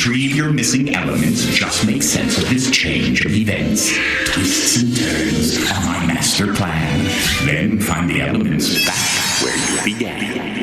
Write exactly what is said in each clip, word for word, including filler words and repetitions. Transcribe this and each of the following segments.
retrieve your missing elements, just make sense of this change of events. Twists and turns are my master plan. Then find the elements back where you began.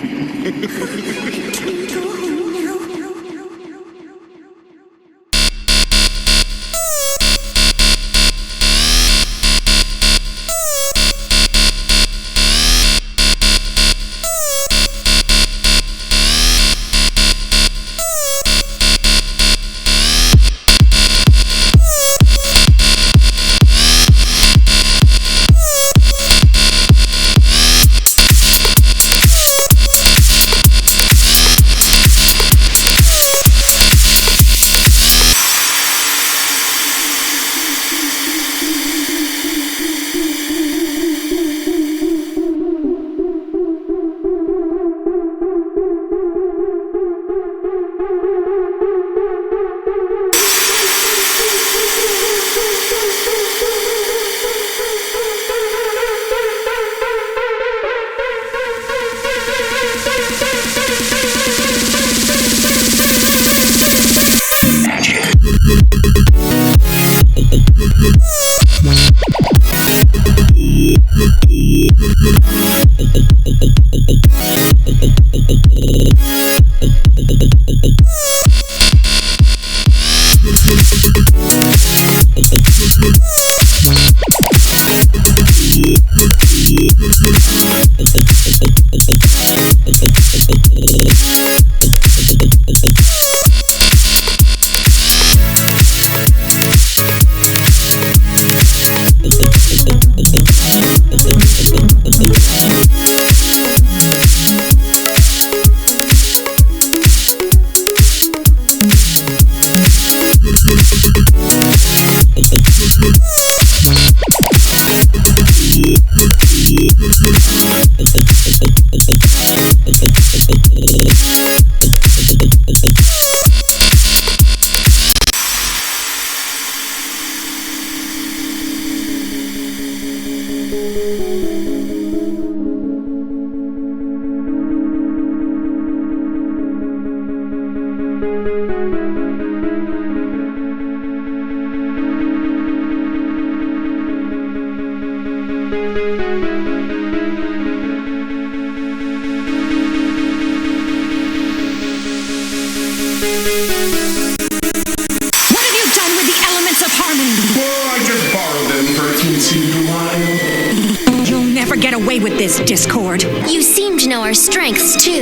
Discord. You seem to know our strengths, too.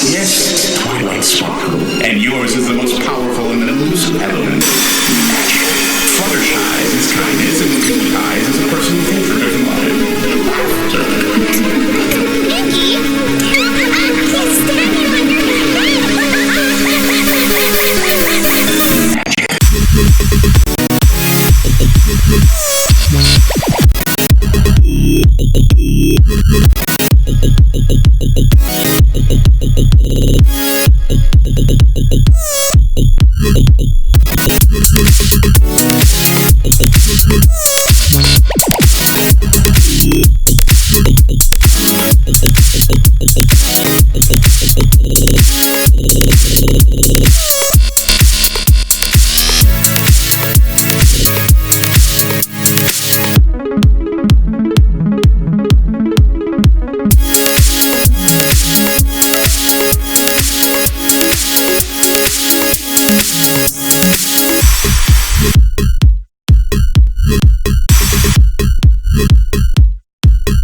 Yes, Twilight Sparkle. And yours is the most powerful and elusive element. Magic. Fluttershy is kindness, and Pinkie Eyes is a person who thinks for their mother. Pinkie? He's standing on your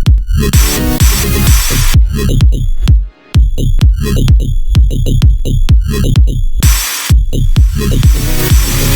Thank you.